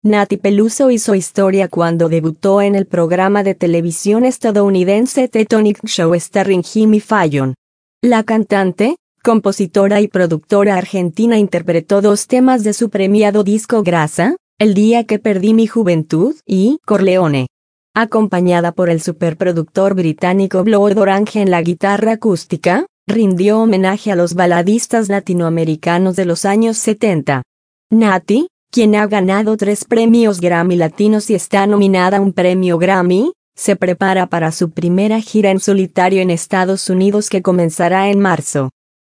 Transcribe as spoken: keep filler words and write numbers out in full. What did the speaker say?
Nati Peluso hizo historia cuando debutó en el programa de televisión estadounidense The Tonight Show starring Jimmy Fallon. La cantante, compositora y productora argentina interpretó dos temas de su premiado disco Grasa, El día que perdí mi juventud y Corleone. Acompañada por el superproductor británico Blood Orange en la guitarra acústica, rindió homenaje a los baladistas latinoamericanos de los años setenta. Nati, quien ha ganado tres premios Grammy Latinos y está nominada a un premio Grammy, se prepara para su primera gira en solitario en Estados Unidos que comenzará en marzo.